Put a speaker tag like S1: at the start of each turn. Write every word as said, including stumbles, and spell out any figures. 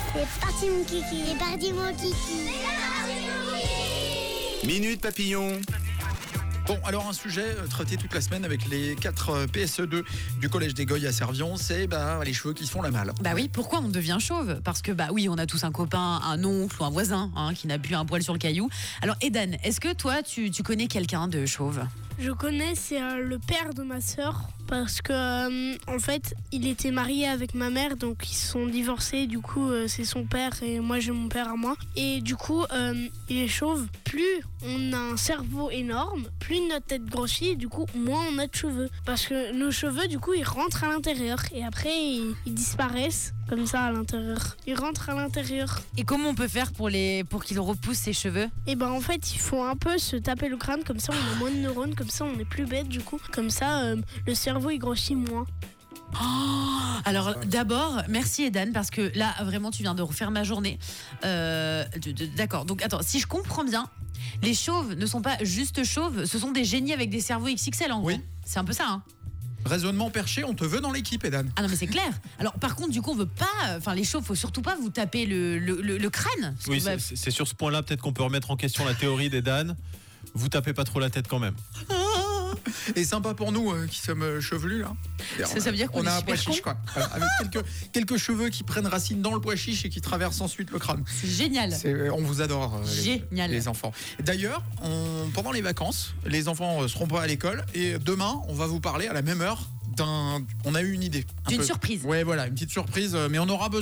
S1: C'est parti mon kiki. C'est parti mon kiki.
S2: Minute Papillon.
S3: Bon, alors un sujet traité toute la semaine avec les quatre P S E deux du collège des Goyes à Servion, c'est bah, les cheveux qui se font la malle.
S4: Bah oui, pourquoi on devient chauve ? Parce que bah oui, on a tous un copain, un oncle ou un voisin hein, qui n'a plus un poil sur le caillou. Alors Edan, est-ce que toi tu, tu connais quelqu'un de chauve ?
S5: Je connais, c'est euh, le père de ma sœur parce que euh, en fait, il était marié avec ma mère, donc ils se sont divorcés. Du coup, euh, c'est son père et moi j'ai mon père à moi. Et du coup, euh, il est chauve. Plus on a un cerveau énorme, plus notre tête grossit. Du coup, moins on a de cheveux parce que nos cheveux, du coup, ils rentrent à l'intérieur et après ils, ils disparaissent comme ça à l'intérieur. Ils rentrent à l'intérieur.
S4: Et comment on peut faire pour, les, pour qu'il repousse ses cheveux ?
S5: Et ben en fait, il faut un peu se taper le crâne, comme ça on a moins de neurones, comme ça on est plus bête du coup. Comme ça, euh, le cerveau il grossit moins.
S4: Oh, alors d'abord, merci Edan, parce que là vraiment tu viens de refaire ma journée. Euh, de- de- d'accord, donc attends, si je comprends bien, les chauves ne sont pas juste chauves, ce sont des génies avec des cerveaux X X L en gros.
S3: Oui.
S4: C'est un peu ça, hein.
S3: Raisonnement perché, on te veut dans l'équipe, Edan.
S4: Ah non mais c'est clair. Alors par contre du coup on veut pas, enfin les chauves faut surtout pas vous taper le, le, le- le crâne. Parce
S6: Oui,
S4: que, bah,
S6: c'est, c'est sur ce point-là peut-être qu'on peut remettre en question la théorie d'Edan. Vous tapez pas trop la tête quand même.
S3: Et sympa pour nous euh, qui sommes euh, chevelus là.
S4: Ça- ça veut dire qu'on
S3: on a
S4: est
S3: un
S4: super
S3: pois chiche
S4: cons.
S3: quoi. Voilà, avec quelques, quelques cheveux qui prennent racine dans le pois chiche et qui traversent ensuite le crâne.
S4: c'est génial.
S3: C'est, euh, on vous adore euh, les,
S4: Génial.
S3: les enfants. D'ailleurs, on- pendant les vacances, les enfants euh, seront pas à l'école et demain, on va vous parler à la même heure d'un. On a eu une idée. un
S4: D'une
S3: peu.
S4: surprise.
S3: Ouais, voilà, une petite surprise, euh, mais on aura besoin.